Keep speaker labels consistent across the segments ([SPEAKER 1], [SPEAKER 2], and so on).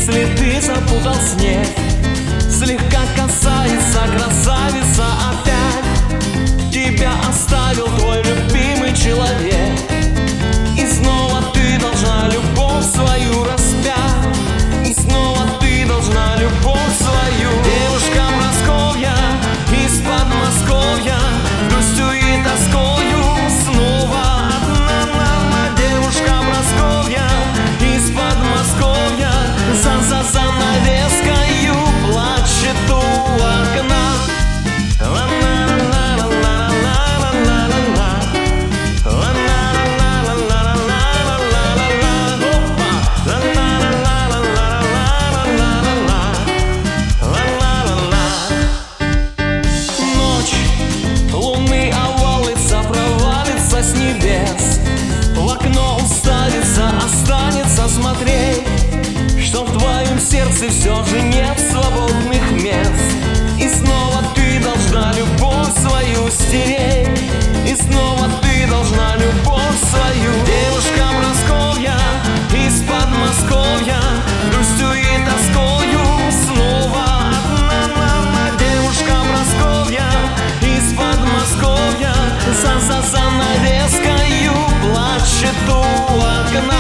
[SPEAKER 1] Если ты запутал снег, слегка касается красавица опять. Тебя оставил твой любимый человек, и снова ты должна любовь свою распять. И снова ты должна любовь свою. Девушка Прасковья из Подмосковья, грустью и тоскою снова одна. Девушка Прасковья из Подмосковья за занавескою плачет у окна. С небес в окно уставится, останется смотреть, что в твоем сердце все же нет свободных мест. И снова ты должна любовь свою стереть, и снова ты должна любовь свою. Девушка Прасковья из Подмосковья, грустью и тоскою снова одна. Девушка Прасковья из Подмосковья за занавескою плачет у окна.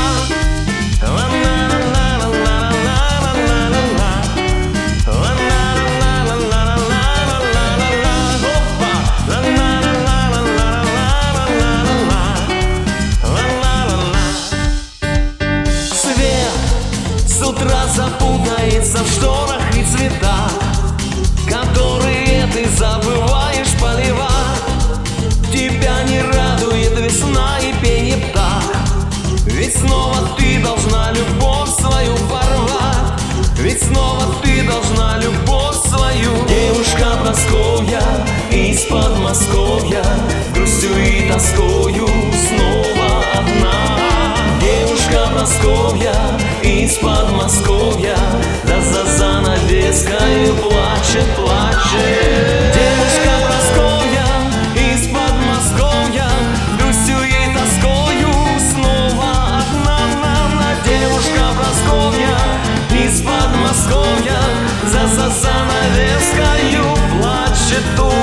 [SPEAKER 1] Свет с утра запутается в шторах и цветах, которые ты забываешь поливать. Тебя не радует весна и пение птах, ведь снова ты должна любовь свою порвать. Ведь снова ты должна любовь свою. Девушка Прасковья из Подмосковья, грустью и тоскою снова одна. Девушка Прасковья из Подмосковья, да за занавескою плачет, плачет. Девушка Прасковья из Подмосковья, грустью и тоскою снова одна. Девушка Прасковья из Подмосковья, за занавескою плачет.